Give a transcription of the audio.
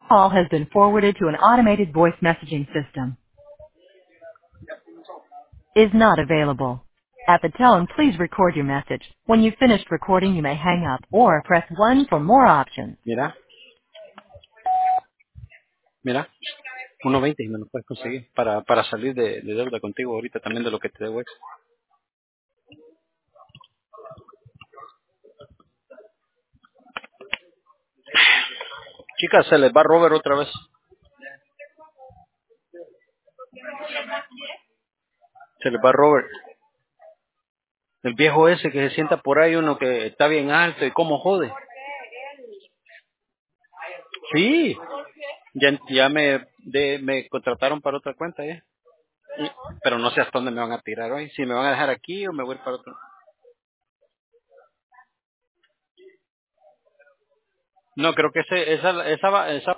Call has been forwarded to an automated voice messaging system. Is not available. At the tone, please record your message. When you've finished recording, you may hang up or press 1 for more options. Mira, mira, 1.20 y me lo puedes conseguir para salir de deuda contigo ahorita también de lo que te debo extra. Chicas, se les va Robert otra vez. Se les va Robert. El viejo ese que se sienta por ahí, uno que está bien alto y cómo jode. Sí, ya me contrataron para otra cuenta ya. Pero no sé hasta dónde me van a tirar hoy. Si me van a dejar aquí o me voy para otro. No, creo que esa